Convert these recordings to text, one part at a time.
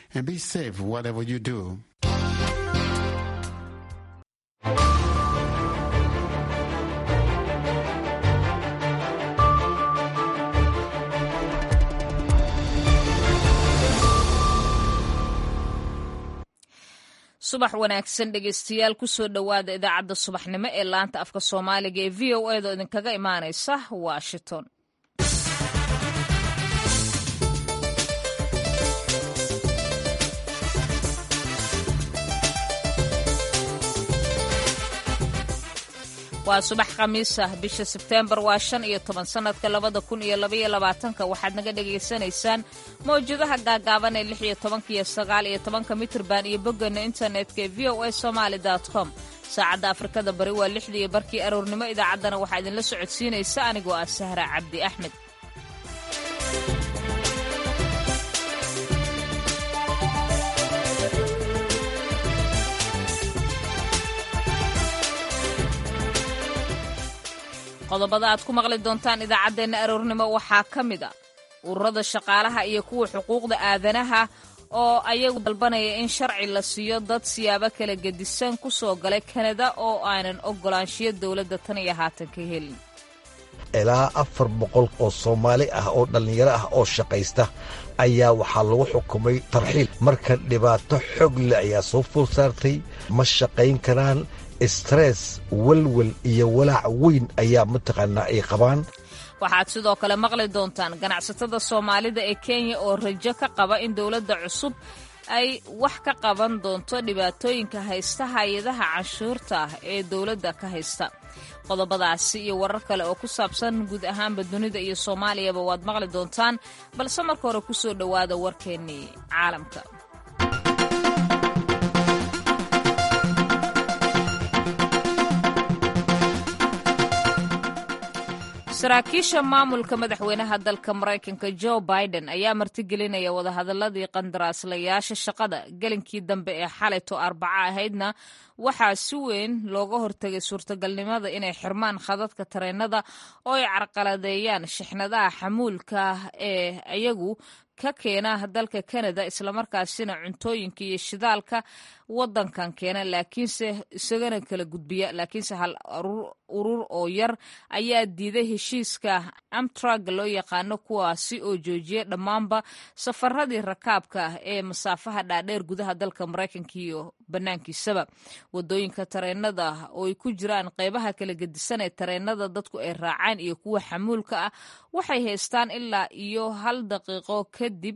and be safe whatever you do. subax wanaagsan dhegeystayaal kusoo dhowaada idaacadda subaxnimo ee laanta afka soomaaliga ee v o edo idinkaga imaanaysa washington. waa subax khamiis ah bisha Sebteembar waa 15 sanadka 2022 waxaad naga dhageysanaysaan mowjadaha gaagaaban ee 16 iyo 19 mitirban iyo bogana internetka ee voasomali.com. saacadda Afrikada bari waa 6 iyo barkii aroornimo. idaacaddana waxaa idinla socodsiinaysa anigoo ah Sahra Cabdi Axmed. qodobada aad ku maqli doontaan idaacaddeenna aroornimo waxaa ka mid a ururada shaqaalaha iyo kuwa xuquuqda aadanaha oo ayagu dalbanaya in sharci la siiyo dad siyaabo kala gedisan ku soo galay Kanada oo aanan ogolaanshiyo dowladda tan iyo haatan ka helin. ilaa 400 oo Soomaali ah oo dhalinyaro ah oo shaqaysta ayaa waxaa lagu xukumay tarxiil marka dhibaato xog leh ayaa soo fool saartay ma shaqayn karaan. stress walwal iyo walaac weyn ayaa mataqaanaa ay qabaan. waxaad sidoo kale maqli doontaan ganacsatada Soomaalida ee Kenya oo rajo ka qaba in dowladda cusub ay wax ka qaban doonto dhibaatooyinka haysta hay'adaha canshuurta ee dowladda ka haysta. qodobadaasi iyo warar kale oo ku saabsan guud ahaanba dunida iyo Soomaaliyaba waad maqli doontaan, balse marka hore ku soo dhowaada warkeennii caalamka. saraakiisha maamulka madaxweynaha dalka Mareykanka Joe Biden ayaa martigelinaya wadahadaladii qandaraaslayaasha shaqada gelinkii dambe ee xalayto Arbaca ahaydna waxaa si weyn looga hortagay suurtagalnimada inay xirmaan khadadka tareenada oo ay carqaladeeyaan shixnadaha xamuulka ee ayagu ka keena dalka Canada islamarkaasina cuntooyinka iyo shidaalka wadankan keena laakiinse isagana kala gudbiya. laakiinse hal urur oo yar ayaa diiday heshiiska Amtrak loo yaqaano kuwaasi oo joojiyay dhammaanba safaradii rakaabka ee masaafaha dhaadheer gudaha dalka Mareykanka iyo banaankiisaba. wadooyinka tareenada oo ay ku jiraan qaybaha kala gedisan ee tareenada dadku ay raacaan iyo kuwa xamuulka ah waxay haystaan ilaa iyo 1 daqiiqo kadib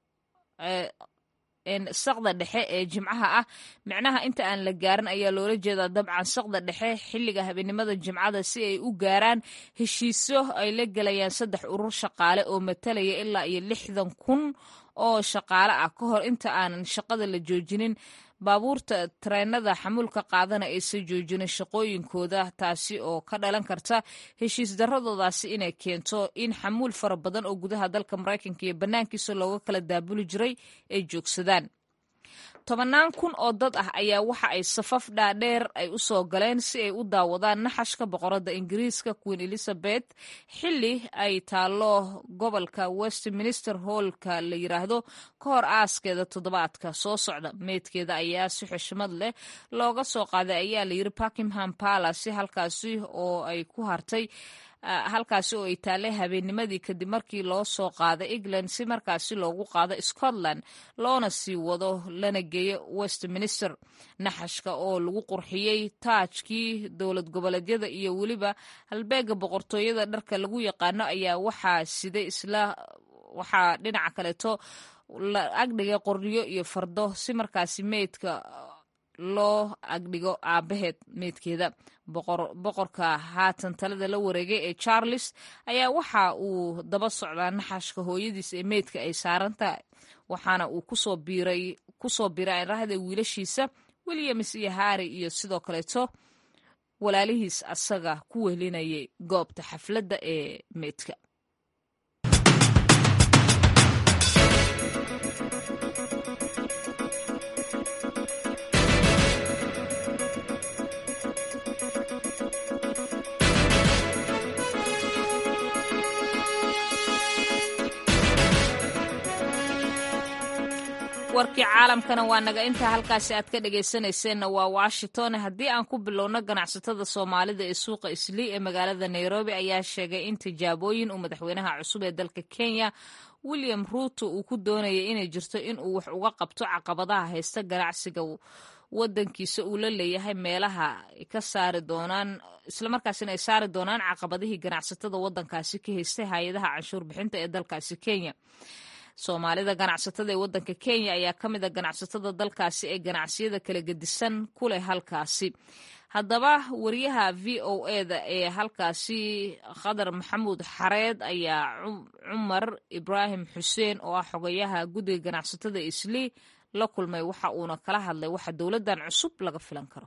saqda dhexe ee jimcaha ah. micnaha inta aan la gaarin ayaa loola jeedaa dabcan saqda dhexe xilliga habeenimada jimcada si ay u gaaraan heshiisyo ay la gelayaan 3 urur shaqaale oo matalaya ilaa iyo 60,000 oo shaqaale ah ka hor inta aanan shaqada la joojinin. baabuurta tareenada xamuulka qaadana aysan joojinin shaqooyinkooda, taasi oo ka dhalan karta heshiis daradoodaasi inay keento in xamuul fara badan oo gudaha dalka Mareykanka iyo banaankiisa looga kala daabuli jiray ay joogsadaan. 10,000 oo dad ah ayaa waxa ay safaf dhaadheer ay u soo galeen si ay u daawadaan naxashka boqoradda Ingiriiska Queen Elizabeth xilli ay taalo gobolka Westminster Hallka la yiraahdo ka hor aaskeeda toddobaadka soo socda. meedkeeda ayaa si xushmad leh looga soo qaaday ayaa la yiri Buckingham Palace halkaasi oo ay ku hartay halkaasi oo ay taale habeennimadii kadib markii loo soo qaaday England si markaasi loogu qaado Scotland loona sii wado lana geeyo Westminster. naxashka oo lagu qurxiyey taajkii dowlad goboleedyada iyo weliba halbeega boqortooyada dharka lagu yaqaano ayaa waxaa dhinaca kaleeto la agdhigay qoryo iyo fardo si markaasi meydka loo agdhigo aabaheed meydkeeda. boqorka haatan talada la wareegay ee Charles ayaa waxa uu daba socdaa naxashka hooyadiis ee meydka ay saarantahay, waxaana uu kusoo biray raahda wiilashiisa Williams iyo Harry iyo sidoo kaleeto walaalihiis asaga ku wehelinayay goobta xafladda ee meydka. warkii caalamkana waa naga intaa halkaasi aad ka dhagaysanayseena waa Washington. haddii aan ku bilowno ganacsatada Soomaalida ee suuqa Islii ee magaalada Nairobi ayaa sheegay in tijaabooyin uu madaxweynaha cusub ee dalka Kenya William Ruto uu ku doonayay inay jirto in uu wax uga qabto caqabadaha haysta ganacsiga wadankiisa uu la leeyahay meelaha ka saari doonaan isla markaasina ay saari doonaan caqabadihii ganacsatada wadankaasi ka haystay hay'adaha canshuur bixinta ee dalkaasi Kenya. Soomaalida ganacsatada ee wadanka Kenya ayaa ka mid ah ganacsatada dalkaasi ee ganacsiyada kala gedisan ku leh halkaasi. haddaba wariyaha VOA-da ee halkaasi Khadar Maxamuud Xareed ayaa Cumar Ibrahim Xuseen oo ah xogayaha guddiga ganacsatada Islii la kulmay waxa uuna kala hadlay waxa dowladan cusub laga filan karo.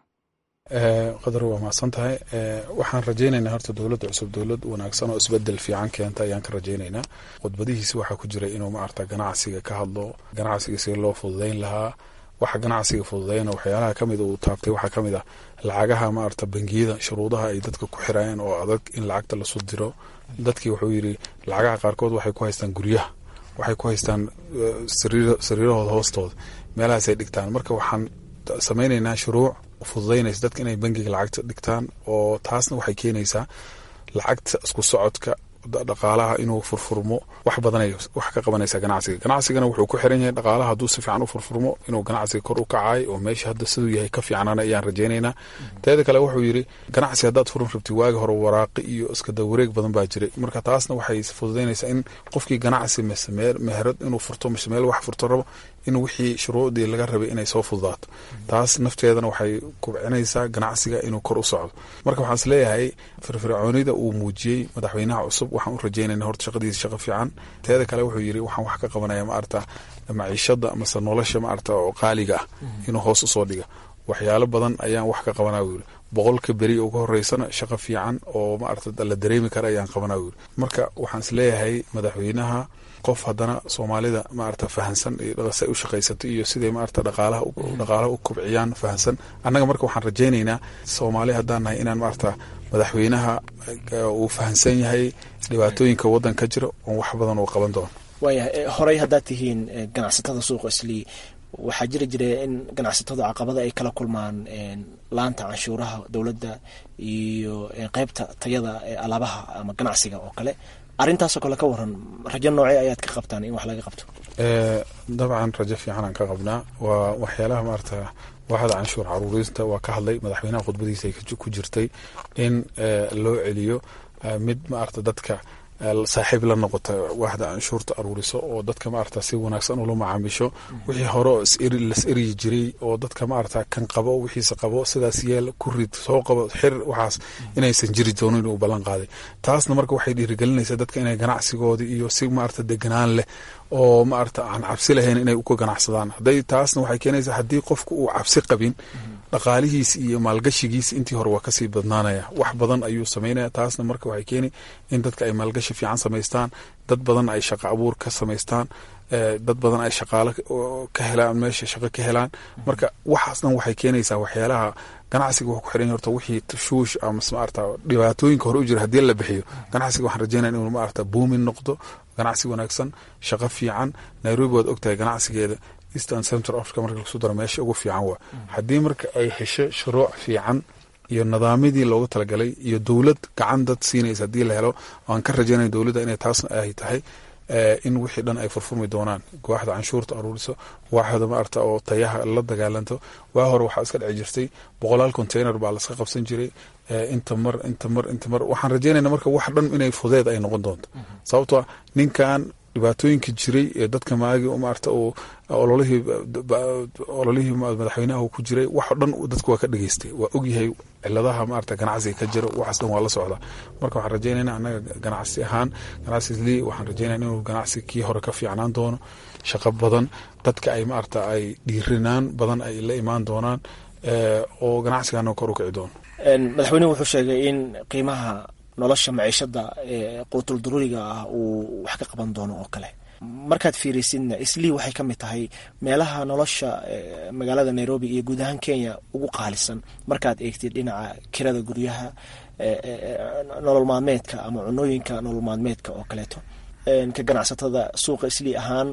qadar waa mahadsan tahay. waxaan rajaynaynaa horta dowladda cusub dowlad wanaagsan oo isbedel fiican keenta ayaan ka rajaynaynaa. khudbadihiisa waxaa ku jira inuu maarta ganacsiga ka hadlo, ganacsiga si loo fududeyn lahaa. waxa ganacsiga fududeyna waxyaalaha kamid uu taabtay waxaa kamid ah lacagaha maarta bangiyada shuruudaha ay dadka ku xirayeen oo adag in lacagta la soo diro. dadkii wuxuu yiri lacagaha qaarkood waxay ku haystaan guryaha, waxay ku haystaan sariirahooda hoostooda, meelahaas ay dhigtaan. marka waxaan sameynaynaa shuruuc fududeynaysa dadka inay bangiga lacagta dhigtaan, oo taasna waxay keenaysaa lacagta isku socodka dhaqaalaha inuu furfurmo. wax badan ay wax ka qabanaysa ganacsigana wuxuu ku xiran yahay dhaqaalaha hadduu si fiican u furfurmo inuu ganacsiga kor u kacay oo meesha hadda siduu yahay ka fiicnana ayaan rajaynaynaa. teeda kale wuxuu yiri ganacsi haddaad furan rabti waagi hore waraaqi iyo iska dawareeg badan baa jiray. marka taasna waxay fududeynaysaa in qofkii ganacsi meherad inuu furto meel wax furto rabo in wixii shuruudii laga rabay inay soo fududaato. taas nafteedana waxay kubcinaysaa ganacsiga inuu kor u socdo. marka waxaan isleeyahay firfircoonida uu muujiyey madaxweynaha cusub waxaan u rajaynaynaa horta shaqadiisa shaqo fiican. teeda kale wuxuu yiri waxaan wax ka qabanaya maarta maciishada amase nolosha maarta oo qaaliga ah inuu hoos u soo dhiga. waxyaalo badan ayaan wax ka qabanaa wuu yiri. boqolka beri ugu horeysana shaqo fiican oo maarta la dareemi kara ayaan qabanaa wuu yiri. marka waxaan isleeyahay madaxweynaha qof haddana Soomaalida maarta fahansan iyo dhaqaale u shaqaysato iyo sidee maarta dhaqaalaha u kobciyaan fahansan. annaga marka waxaan rajaynaynaa Soomaali haddaan nahay inaan maarta madaxweynaha uu fahansan yahay dhibaatooyinka wadanka jira oo wax badan uu qaban doono. waayahay horey haddaad tihiin ganacsatada suuqa Islii waxaa jira in ganacsatada caqabada ay kala kulmaan laanta canshuuraha dowladda iyo qaybta tayada alaabaha ama ganacsiga oo kale. arrintaasoo kale ka waran rajo noocee ayaad ka qabtaan in wax laga qabto? dabcan rajo fiican aan ka qabnaa. waa waxyaalaha maarta waaxda canshuur caruurista waa ka hadlay madaxweynaha khudbadiisa ay ku jirtay in loo celiyo mid maarta dadka saaxiib la noqota waaxda canshuurta aruuriso oo dadka maarta si wanaagsan ula macaamisho. wixii hore las eri jiray oo dadka maarta kan qabo wixiisa qabo sidaas yeel ku rid soo qabo xir waxaas inaysan jiri doonin uu ballan qaaday. taasna marka waxay dhiirigelinaysaa dadka inay ganacsigoodii iyo si maarta deganaan leh oo maarta aan cabsi lahayn inay uga ganacsadaan. hadday taasna waxay keenaysaa haddii qofku uu cabsi qabin dhaqaalihiisa iyo maalgashigiisa intii hore waa kasii badnaanaya. wax badan ayuu sameynaya. taasna marka waxay keeni in dadka ay maalgashi fiican samaystaan, dad badan ay shaqo abuur ka samaystaan, dad badan ay shaqaalo ka helaan, meesha shaqo ka helaan. marka waxaas dhan waxay keenaysaa waxyaalaha ganacsiga wuxuu ku xiran horta wixii tashuush ama maarta dhibaatooyinka hore u jira haddii la bixiyo ganacsiga waxaan rajaynaya inuu maarta boomin noqdo, ganacsi wanaagsan, shaqo fiican. Nairobi waad ogtahay ganacsigeeda Eastern Central Africa marka lagu soo daro meesha ugu fiican waa haddii marka ay hesho shuruuc fiican iyo nidaamyadii loogu talagalay iyo dowlad gacan dad siinaysa haddii la helo. aan ka rajaynaya dowladda inay taas ay tahay in wixii dhan ay furfurmi doonaan. waaxda canshuurta aruuriso, waaxda maarta oo tayaha la dagaalanto. waa hore waxaa iska dhici jirtay 100 container baa la iska qabsan jiray inta mar waxaan rajaynaynaa marka wax dhan inay fudeed ay noqon doonto. sababtoo ninkan dhibaatooyinka jiray ee dadka maagi maarta oo ololihii madaxweynaha ku jiray wax dhan dadku waa ka dhageystay, waa ogyahay ciladaha maarta ganacsiga ka jira waxaas dhan waa la socda. marka waxaan rajaynaynaa annaga ganacsi ahaan ganacsi Islii waxaan rajaynaynaa inuu ganacsi kii hore ka fiicnaan doono, shaqo badan dadka ay maarta ay dhiirinaan badan ay la imaan doonaan oo ganacsigana kor u kici doono. madaxweynuhu wuxuu sheegay in qiimaha nolosha maciishada quutul daruuriga ah uu wax ka qaban doono oo kale. markaad fiirisidna Islii waxay ka mid tahay meelaha nolosha magaalada Nairobi iyo guud ahaan Kenya ugu qaalisan markaad eegtid dhinaca kirada guryaha, nolol maalmeedka ama cunooyinka nolol maalmeedka oo kaleeto. ka ganacsatada suuqa Islii ahaan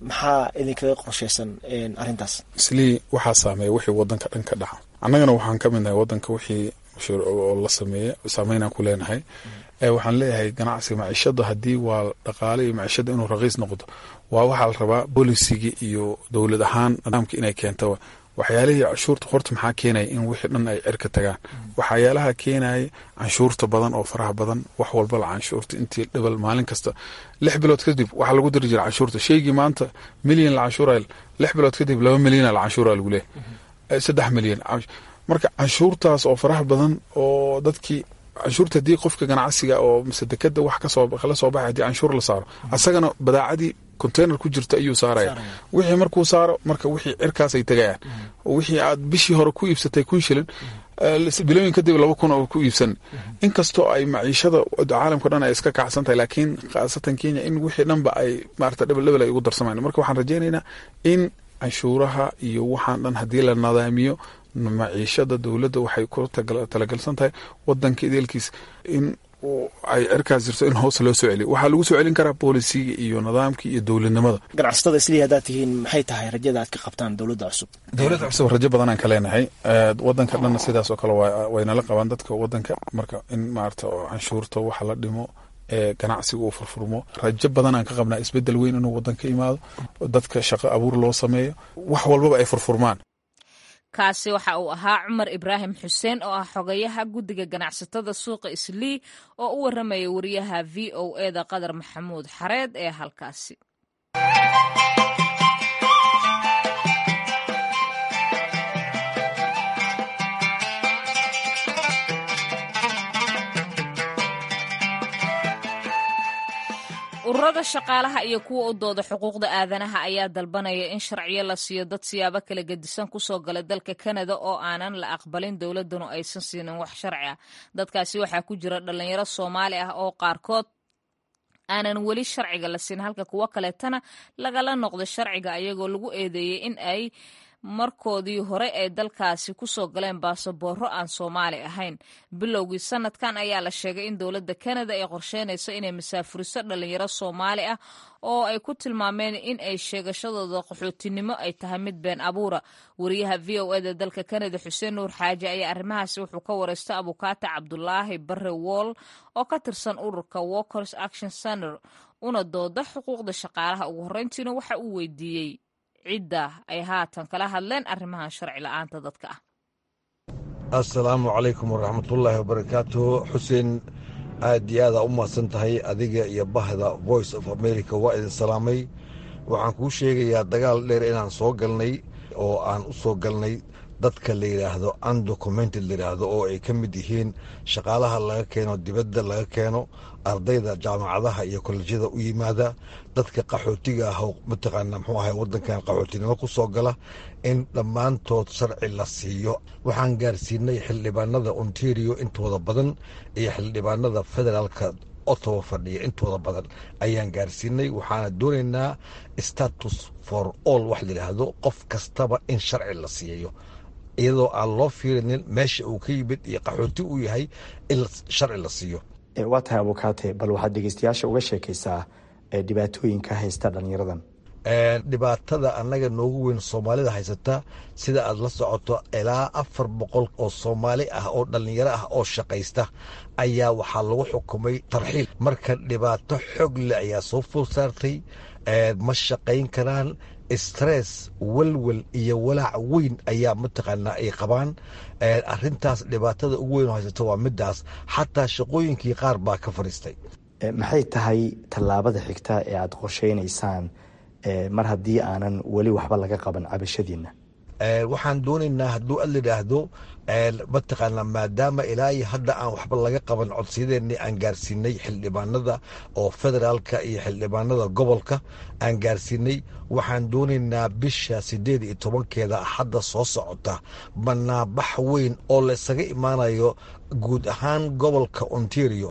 maxaa idinkaga qorshaysan arrintaas? islii waxaa saameeya wixii wadanka dhan ka dhaca, annagana waxaan ka midnahay wadanka wixii oo la sameeye saameynaan ku leenahay. waxaan leeyahay ganacsiga maciishada haddii waa dhaqaale iyo maciishada inuu raqiis noqdo, waa waxaa la rabaa boolisigii iyo dowlad ahaan nidaamka inay keento waxyaalihii canshuurta horta maxaa keenaya in wixii dhan ay cirka tagaan. waxyaalaha keenaya canshuurta badan oo faraha badan, wax walba la canshuurta intii dhibal maalin kasta 6 bilood kadib waxaa lagu diri jira canshuurta. shaygii maanta milyan la canshuuraya 6 bilood kadib 2 milyan la canshuuraya lagu leeyahay 3 milyan. marka canshuurtaas oo faraha badan oo dadkii canshuurta haddii qofka ganacsiga oo mise dekada wax kala soo baxay haddii canshuur la saaro, asagana badaacadii container ku jirta ayuu saaraya. wixii markuu saaro marka wixii cirkaas ay tagayaan. wixii aad bishii hore ku iibsatay 1,000 shilin bilooyin kadib 2,000 oo ku iibsan. inkastoo ay maciishada caalamka dhan ay iska kacsan tahay, laakiin khaasatan Kenya in wixii dhanba ay maarata dhibal ay ugu darsamayaan. marka waxaan rajaynaynaa in canshuuraha iyo waxaan dhan haddii la nadaamiyo, maciishada dowladda waxay ku talagalsan tahay wadanka ideelkiis in ay cirkaas jirto in hoos loo soo celiyo. waxaa lagu soo celin karaa boolisiga iyo nidaamka iyo dowladnimada. ganacsatada islii haddaad tihiin maxay tahay rajada aad ka qabtaan dowladda cusub? dowladda cusub rajo badan aan ka leenahay. wadanka dhanna sidaas oo kale waynala qabaan dadka wadanka. marka in maarata canshuurta waxa la dhimo, ganacsiga uu furfurmo, rajo badan aan ka qabnaa isbedel weyn inuu wadanka imaado, dadka shaqo abuur loo sameeyo, wax walbaba ay furfurmaan. kaasi waxa uu ahaa Cumar Ibraahim Xuseen oo ah xogayaha guddiga ganacsatada suuqa Islii oo u waramaya wariyaha VOA-da Qadar Maxamuud Xareed ee halkaasi. ururada shaqaalaha iyo kuwa u dooda xuquuqda aadanaha ayaa dalbanaya in sharciyo la siiyo dad siyaabo kala gedisan kusoo gala dalka Kanada oo aanan la aqbalin dowladuna aysan siinin wax sharci ah. dadkaasi waxaa ku jira dhalinyaro Soomaali ah oo qaarkood aanan weli sharciga la siin, halka kuwa kaleetana lagala noqdo sharciga ayagoo lagu eedeeyay in ay markoodii hore ay dalkaasi kusoo galeen baasaboorro aan Soomaali ahayn. bilowgii sanadkan ayaa la sheegay in dowladda Kanada ay qorsheynayso inay masaafuriso dhalinyaro Soomaali ah oo ay ku tilmaameen in ay sheegashadooda qaxootinimo ay tahay mid been abuura. wariyaha VOA-da dalka Kanada Xuseen Nuur Xaaji ayaa arrimahaasi wuxuu ka wareystay Abukaata Cabdulaahi Barre Wool oo ka tirsan ururka Workers Action Center una dooda xuquuqda shaqaalaha. ugu horreyntiina waxa uu weydiiyey cidda ay haatan kala hadleen arrimahan sharci la'aanta dadka ah. assalaamu calaykum waraxmatullaahi wabarakaatuh. xuseen, aad iyo aada u mahadsan tahay adiga iyo bahda Voice of America. waa idin salaamay. waxaan kuu sheegayaa dagaal dheer inaan soo galnay oo aan u soo galnay dadka la yidhaahdo undocumented la yidhaahdo, oo ay ka mid yihiin shaqaalaha laga keeno dibadda laga keeno, ardayda jaamacadaha iyo kolejyada u yimaada, dadka qaxootiga ah oo mataqaana muxuu ahay wadankan qaxootinimo ku soo gala, in dhammaantood sharci la siiyo. waxaan gaarsiinay xildhibaanada Ontario intooda badan iyo xildhibaanada federaalka Ottawa fadhiya intooda badan ayaan gaarsiinay. waxaana doonaynaa status for all wax la yidhaahdo, qof kastaba in sharci la siiyo iyadoo aan loo fiirinin meesha uu ka yimid iyo qaxooti uu yahay, in sharci la siiyo. waa tahay Abukaate, bal waxaad dhegeystayaasha uga sheekaysaa dhibaatooyinka haysta dhalinyaradan. dhibaatada annaga noogu weyn Soomaalida haysata, sida aad la socoto ilaa 400 oo Soomaali ah oo dhalinyaro ah oo shaqaysta ayaa waxaa lagu xukumay tarxiil. marka dhibaato xog leh ayaa soo fool saartay. ma shaqayn karaan, stress, walwal iyo walaac weyn ayaa mataqaanaa ay qabaan. arintaas dhibaatada ugu weyn oo haysata waa midaas. xataa shaqooyinkii qaar baa ka fadhiistay. maxay tahay tallaabada xigta ee aad qorsheynaysaan mar haddii aanan weli waxba laga qaban cabashadiina? waxaan doonaynaa hadduu ad layidhaahdo mataqaanaa maadaama ilaa iyo hadda aan waxba laga qaban codsiyadeenii aan gaarsiinay xildhibaanada oo federaalka iyo xildhibaanada gobolka aan gaarsiinay, waxaan doonaynaa bisha 18 hadda soo socota banaabax weyn oo laysaga imaanayo guud ahaan gobolka Ontario.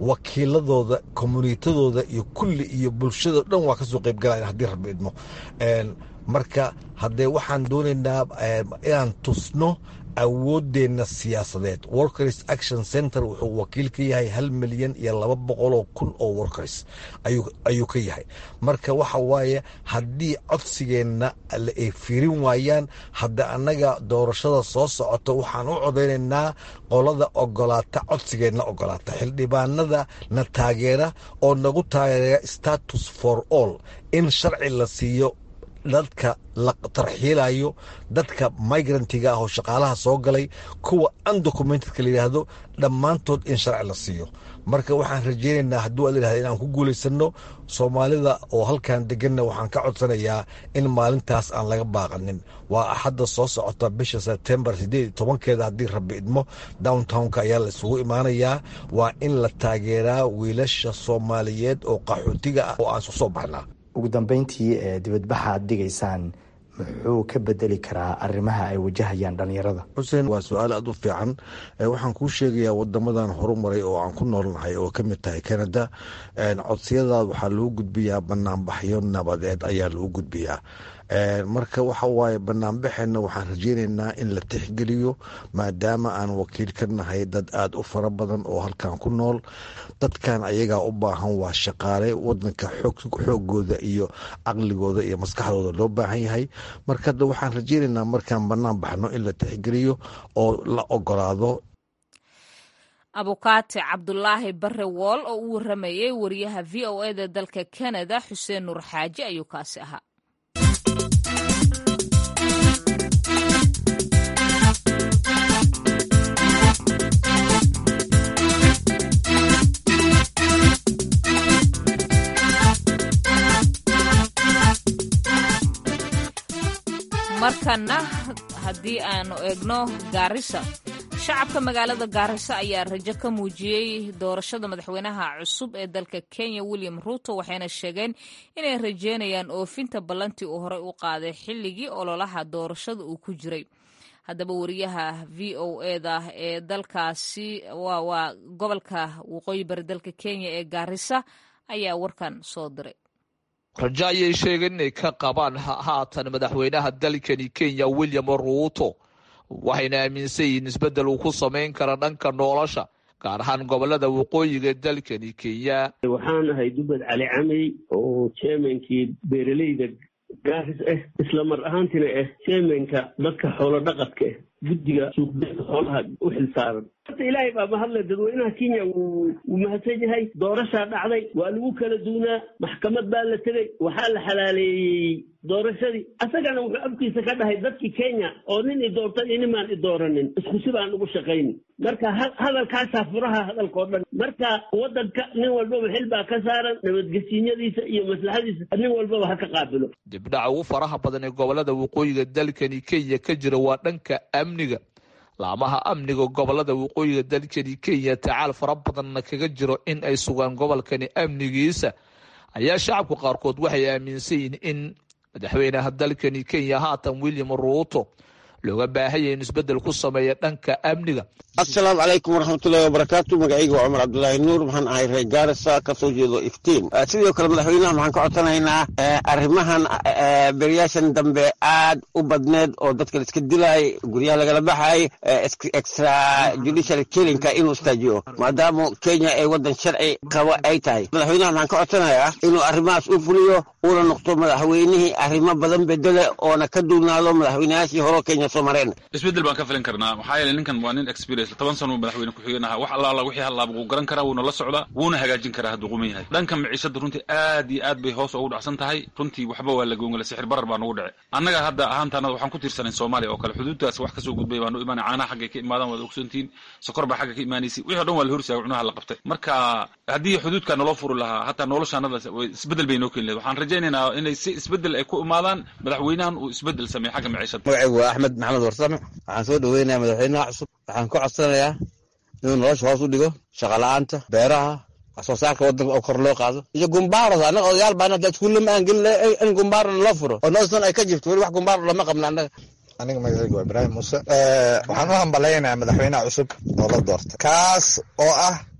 wakiiladooda, komunitadooda iyo kulli iyo bulshada dhan waa kasoo qayb galayaan haddii rabbi idmo. marka haddee waxaan doonaynaa inaan tusno awooddeenna siyaasadeed. Workers Action Center wuxuu wakiil ka yahay 1,200,000 oo workers ayuu ka yahay. marka waxa waaye haddii codsigeenna ay fiirin waayaan, hadda annaga doorashada soo socoto waxaan u codaynaynaa qolada ogolaata codsigeenna ogolaata, xildhibaanada na taageera oo nagu taageera status for all, in sharci la siiyo dadka la tarxiilayo, dadka migrantiga ah oo shaqaalaha soo galay, kuwa undocumentedka la yidhaahdo, dhammaantood in sharci la siiyo. marka waxaan rajaynaynaa hadduu ala yidhahda inaan ku guulaysano. soomaalida oo halkan deganna waxaan ka codsanayaa in maalintaas aan laga baaqanin. waa axadda soo socota bisha September 18 haddii rabbi idmo, downtownka ayaa la isugu imaanayaa. waa in la taageeraa wiilasha Soomaaliyeed oo qaxootiga ah oo aan isu soo baxnaa. ugu dambeyntii dibadbaxa aad dhigaysaan muxuu ka bedeli karaa arrimaha ay wajahayaan dhalinyarada? xuseen, waa su-aal aad u fiican. waxaan kuu sheegayaa wadamadan horumaray oo aan ku noolnahay oo ka mid tahay Canada, codsiyadaas waxaa lagu gudbiyaa banaanbaxyo nabadeed ayaa lagu gudbiyaa. marka waxa waaye banaanbaxeenna waxaan rajaynaynaa in la tixgeliyo, maadaama aan wakiil ka nahay dad aad u fara badan oo halkan ku nool. dadkan ayagaa u baahan waa shaqaale, wadanka xoogooda iyo caqligooda iyo maskaxdooda loo baahan yahay. marka hadda waxaan rajaynaynaa markaan banaan baxno in la tixgeliyo oo la ogolaado. abukaate cabdulaahi bare wool oo u waramayay wariyaha v o a da dalka Canada Xuseen Nuur Xaaji ayuu kaasi ahaa. markana haddii aanu eegno Gaarisa, shacabka magaalada Gaarisa ayaa rajo ka muujiyey doorashada madaxweynaha cusub ee dalka Kenya William Ruto, waxayna sheegeen inay rajeynayaan oofinta ballantii uu horey u qaaday xilligii ololaha doorashada uu ku jiray. haddaba wariyaha v o a da ee dalkaasi waa gobolka waqooyi bari dalka Kenya ee Gaarisa ayaa warkan soo diray. rajo ayay sheegeen inay ka qabaan haatan madaxweynaha dalkani Kenya William Ruto, waxayna aaminsan yihiin isbeddel uu ku samayn kara dhanka nolosha, gaar ahaan gobolada waqooyiga dalkani Kenya. waxaan ahay Dubad Cali Camey oo chairmankii beeraleyda Gaaris isla mar ahaantina chairmanka dadka xoolo dhaqadka guddiga suuqgeynta xoolaha u xilsaaran. ilaahay baa mahadle, dadweynaha Kenya wuu mahadsan yahay. doorashaa dhacday, waa lagu kala duunaa, maxkamad baa la tegey, waxaa la xalaaleeyey doorashadii. asagana wuxuu afkiisa ka dhahay dadkii Kenya oo nin i doortay iyo nimaan i dooranin isku si baan ugu shaqayni. marka hadalkaasaa furaha hadalkao dhan. marka wadanka nin walbaba xil baa ka saaran, nabadgesiinyadiisa iyo maslaxadiisa nin walbaba ha ka qaabilo. dibdhaca ugu faraha badan ee gobolada waqooyiga dalkani Kenya ka jira waa dhanka amniga. laamaha amniga gobolada waqooyiga dalkani Kenya tacaal fara badanna kaga jiro in ay sugaan gobolkani amnigiisa, ayaa shacabku qaarkood waxay aaminsan yihiin in madaxweynaha dalkani Kenya haatan William Ruto looga baahaya in isbeddel ku sameeya dhanka amniga. assalaamu calaykum waraxmatullaahi wabarakaatu. magacayga waa Cumar Cabdulaahi Nuur, waxaan ahay reer Gaarisa ka soo jeedo Iftiin. sidoo kale madaxweynaha waxaan ka codsanaynaa arrimahan beriyaashan dambe aad u badneed oo dadka la iska dilaay, guryaha lagala baxay, extra judicial killinka inuu istaajiyo, maadaama Kenya ay wadan sharci qabo ay tahay. madaxweynaha waxaan ka codsanayaa inuu arrimahaas u fuliyo, uuna noqdo madaxweynihii arrimo badan bedele oona ka duunaado madaxweynayaashii hore Kenya soo mareen. isbeddel baan ka filin karnaa, maxaa yeelay ninkan waa nin experience 10 sano madaxweyne ku xigeenaha. wax allaala wixii halaab uu garan karaa, wuuna la socdaa, wuuna hagaajin karaa hadduu quman yahay. dhanka maciishada runtii aad iyo aad bay hoos ugu dhacsan tahay. runtii waxba waa la goongala, sixir barar baa nagu dhacay. annaga hadda ahaantaana waxaan ku tiirsanay Soomaaliya oo kale, xuduudtaas wax ka soo gudbay baan u imaanay. caanaha xagga ka imaadaan waad ogsoontiin, sokor baa xagga ka imaanaysay, wixii dhan waa la horsaagay, cunaha la qabtay. marka haddii xuduudka naloo furi lahaa, hataa noloshaanada isbeddel bay noo keeni lahayd. waxaan rajaynaynaa inay si isbeddel ay ku imaadaan, madaxweynahan uu isbeddel sameeyo xagga maciishada. magacaygu waa Axmed Maxamed Warsame, waxaan soo dhaweynayaa madaxweynaha cusub. waxaan ka codsanayaa inuu nolosha hoos u dhigo, shaqa la-aanta, beeraha, wax soo saarka wadanka oo kor loo qaado, iyo gumbaaros. annaga odayaal baan hadda iskuulle ma aan gelin in gumbaaro loo furo oo noostan ay ka jirto, weli wax gumbaaro lama qabna annaga. aniga magacaygu waa Ibraahim Muuse. waxaan u hambalaynayaa madaxweynaha cusub oo la doortay, kaas oo ah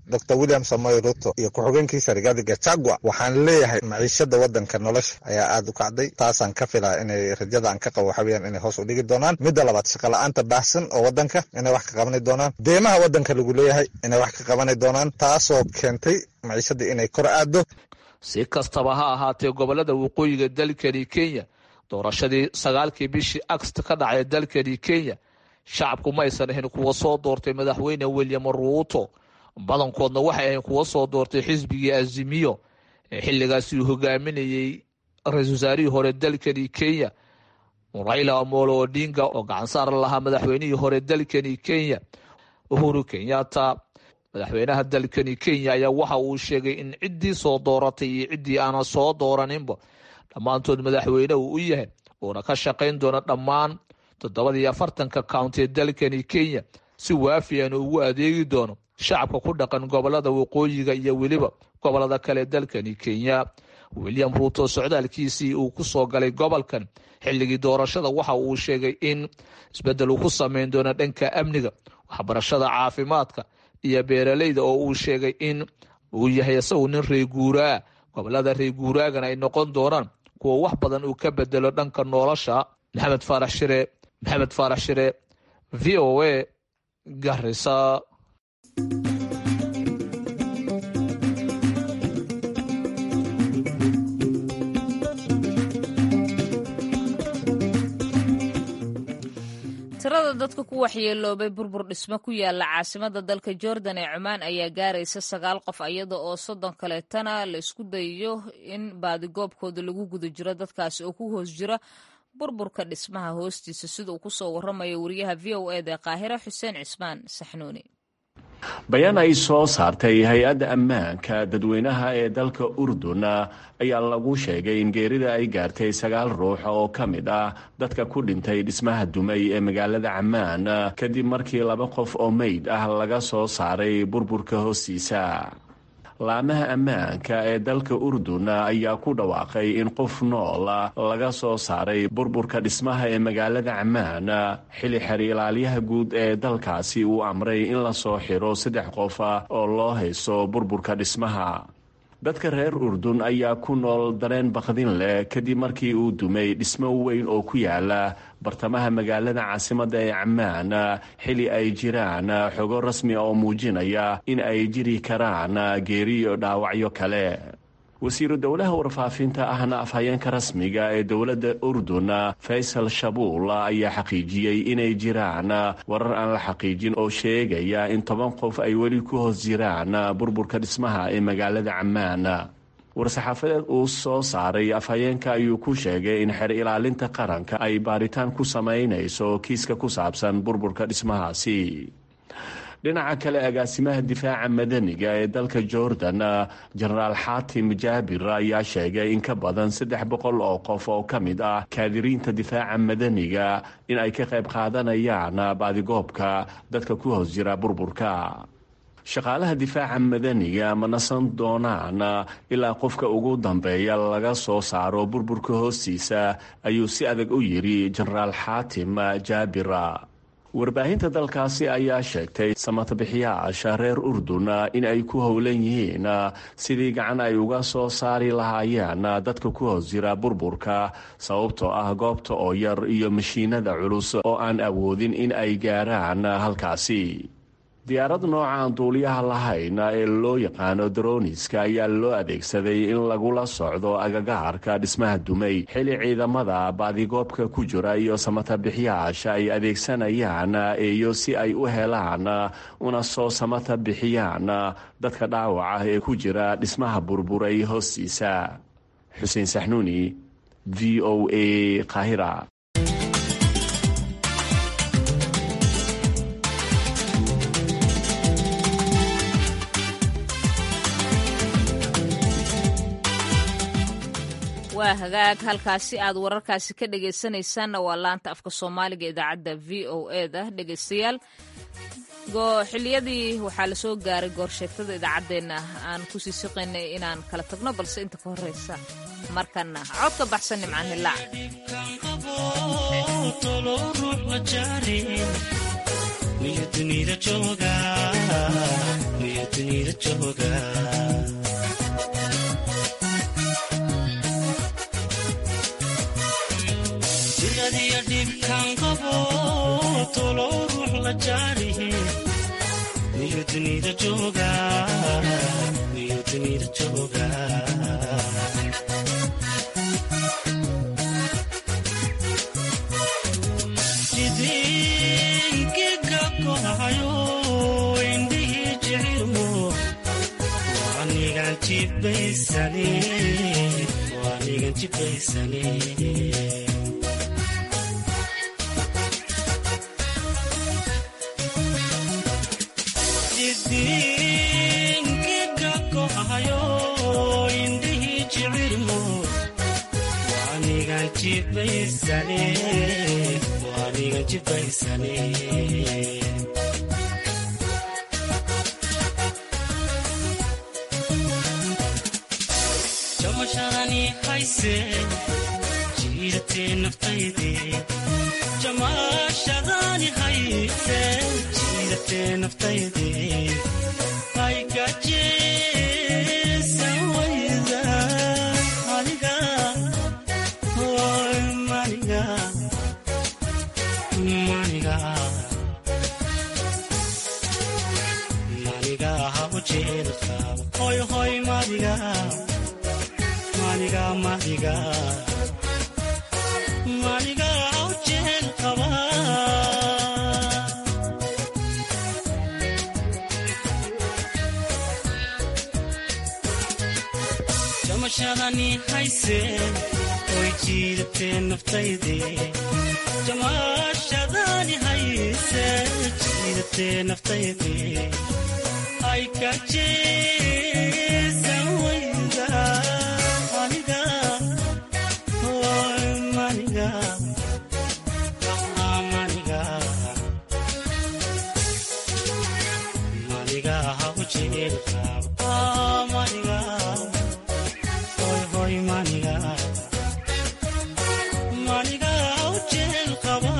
Dr. William Samoei Ruto iyo ku-xigeenkiisa Rigathi Gachagua waxaan leeyahay maciishada wadanka nolosha ayaa aad u kacday taasaan ka filaa inay rajada aan ka qabo waxaweyaan inay hoos u dhigi doonaan. Midda labaad shaqo la'aanta baahsan oo wadanka inay wax ka qabani doonaan, deymaha wadanka lagu leeyahay inay wax ka qabani doonaan, taasoo keentay maciishada inay kor aado. Si kastaba ha ahaatee gobolada waqooyiga dalkani Kenya doorashadii 9 bishii Agst ka dhacay dalkani Kenya shacabku ma aysan ahayn kuwa soo doortay madaxweyne William Ruto, badankoodna waxay ahayn kuwa soo doortay xisbigii Azimio xilligaasi uu hogaaminayay ra-iisul wasaarihii hore dalkani Kenya Raila Amolo Odinga oo gacan saar lahaa madaxweynihii hore dalkani Kenya Uhuru Kenyatta. Madaxweynaha dalkani Kenya ayaa waxa uu sheegay in ciddii soo dooratay iyo ciddii aan soo dooraninba dhammaantood madaxweyne uu yahay uuna ka shaqayn doono dhammaan 47 county dalkani Kenya si waafiyan ugu adeegi doono shacabka ku dhaqan gobolada waqooyiga iyo weliba gobolada kale dalkani Kenya. William Ruto socdaalkiisii uu ku soo galay gobolkan xilligii doorashada waxa uu sheegay in isbedel uu ku sameyn doono dhanka amniga, waxbarashada, caafimaadka iyo beeralayda oo uu sheegay in uu yahay isagu nin reer guuraa. Gobolada reer guuraagana ay noqon doonaan kuwa wax badan uu ka bedelo dhanka nolosha. Maxamed Faarax Shire VOA Garissa. tirada dadka ku waxyeeloobay burbur dhismo ku yaala caasimada dalka Jordan ee Cumaan ayaa gaaraysa 9 qof iyada oo 30 kaleetana la isku dayo in baadigoobkooda lagu guda jiro dadkaasi oo ku hoos jira burburka dhismaha hoostiisa sida uu ku soo waramayo wariyaha VOA ee Qaahira Xuseen Cismaan Saxnuuni. bayaan ay soo saartay hay-adda ammaanka dadweynaha ee dalka Urdun ayaa lagu sheegay in geerida ay gaartay 9 ruux oo ka mid ah dadka ku dhintay dhismaha dumay ee magaalada Ammaan kadib markii 2 qof oo meyd ah laga soo saaray burburka hoostiisa. laamaha ammaanka ee dalka Urdun ayaa ku dhawaaqay in qof nool laga soo saaray burburka dhismaha ee magaalada Ammaan xilli xer ilaaliyaha guud ee dalkaasi uu amray in la soo xiro 3 qof oo loo haysto burburka dhismaha. dadka reer Urdun ayaa ku nool dareen baqdin leh kadib markii uu dumay dhismo weyn oo ku yaala bartamaha magaalada caasimadda ee Ammaan xilli ay jiraan xogo rasmi oo muujinaya in ay jiri karaan geeri iyo dhaawacyo kale. wasiiru dowlaha warfaafinta ahna afhayeenka rasmiga ee dowladda Urdun Faisal Shabuul ayaa xaqiijiyay inay jiraan warar aan la xaqiijin oo sheegaya in 10 qof ay weli ku hoos jiraan burburka dhismaha ee magaalada Ammaan. war-saxaafadeed uu soo saaray afhayeenka ayuu ku sheegay in xer ilaalinta qaranka ay baaritaan ku samaynayso kiiska ku saabsan burburka dhismahaasi. dhinaca kale agaasimaha difaaca madaniga ee dalka Jordan Generaal Xaatim Jaabir ayaa sheegay in ka badan 300 oo qof oo ka mid ah kaadiriinta difaaca madaniga in ay ka qayb qaadanayaan baadigoobka dadka ku hoos jira burburka. shaqaalaha difaaca madaniga ma nasan doonaan ilaa qofka ugu dambeeya laga soo saaro burburka hoostiisa ayuu si adag u yiri Generaal Xaatim Jaabir. warbaahinta dalkaasi ayaa sheegtay samatabixiyaasha reer Urdun in ay ku howlan yihiin sidii gacan ay uga soo saari lahaayeen dadka ku hoos jira burburka sababtoo ah goobta oo yar iyo mashiinada culus oo aan awoodin in ay gaaraan halkaasi. diyaarad nooca aan duuliyaha lahayn ee loo yaqaano droniska ayaa loo adeegsaday in lagula socdo agagaarka dhismaha dumay xilli ciidamada baadigoobka ku jira iyo samatabixiyaasha ay adeegsanayaan eeyo si ay u helaan una soo samatabixiyaan dadka dhaawaca ee ku jira dhismaha burburay hoostiisa. Xuseen Saxnuuni VOA Qaahira. waa hagaag halkaasi aad wararkaasi ka dhagaysanaysaanna waa laanta afka Soomaaliga idaacadda VOA da dhagaystayaal xilliyadii waxaa la soo gaaray goorsheegtada idaacaddeenna aan ku sii siqaynay inaan kala tagno balse inta ka horreysa markana codka baxsan Nimcaan Hilaac dunida jooga dunida jooga jiradiya dhibkan qabo tolo ruux la jaarihi miyuu dunida jooga miyuu dunida jooga jidinkiga kohayo indhihi jecilmo waanigan jibaysane waanigan jibaysane jidinkiga kohayo indhihi jecilmo waanigan jibaysane waanigan jibaysane jamashadani hayse jiidatee naftayde jamashadani hayse jiidatee naftayde aygajeesan wayda maniga hoy maniga maniga maniga hawjeeda qaba hoy hoy maniga maniga maniga maniga hawjeeda qaba jamashadani hayse way jiidatee naftayde jamashadani hayse jiidatee naftayde ay ka jeesan wayda maniga hoy maniga maniga maniga hawjeeda qaba maniga hoy hoy maniga maniga hawjeeda qaba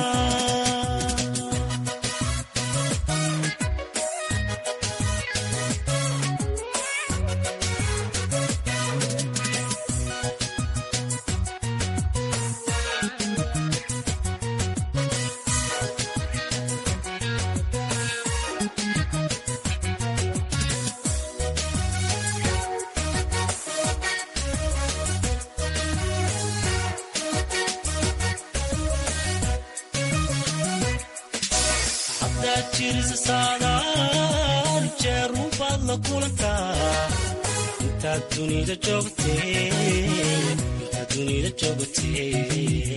jirisa saadaan jeerun baad la kulantaa intaad dunida joogtee intaad dunida joogtee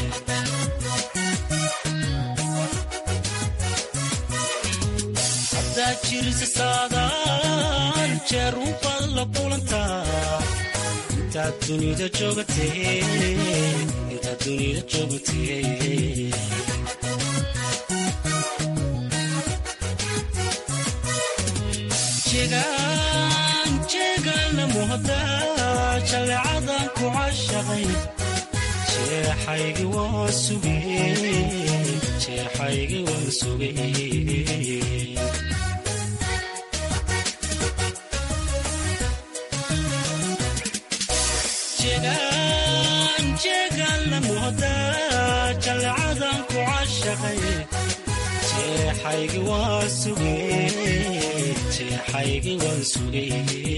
haddaad jirisa saadaan jeerun baad la kulantaa intaad dunida joogtee intaad dunida joogtee jeegan la muhda jaleecadan ku cashaqay jeexaygi waan sugay jeexaygi waan sugay jeegan la muhda jaleecadan ku cashaqay jeexaygi waan sugay jeexaygi waan sugay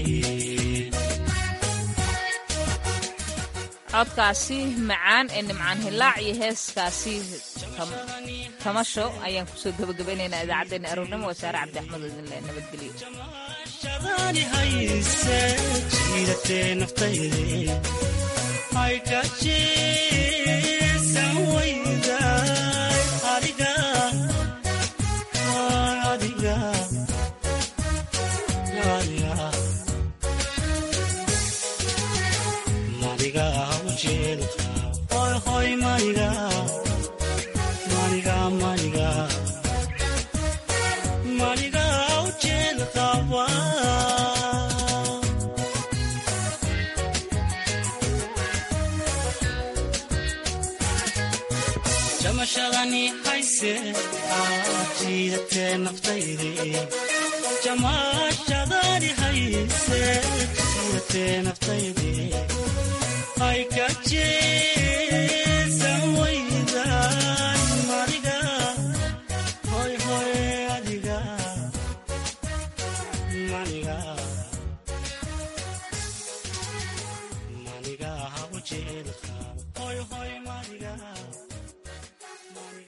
codkaasi macaan ee nimcaan hilaac iyo heeskaasi tamasho ayaan kusoo gabagabaynaynaa idaacaddeena aroornimo wasaare cabdi axmed idinle nabadgelyo shadani hayse jiidatee naftayde ay ka jeesan wayda adiga adiga maniga hawjeeda qaba hoy hoy maniga maniga maniga maniga hawjeeda qaba jamashadani hayse jiidatee naftayde jamaashadaani hayse suurtee naftayde ay kajee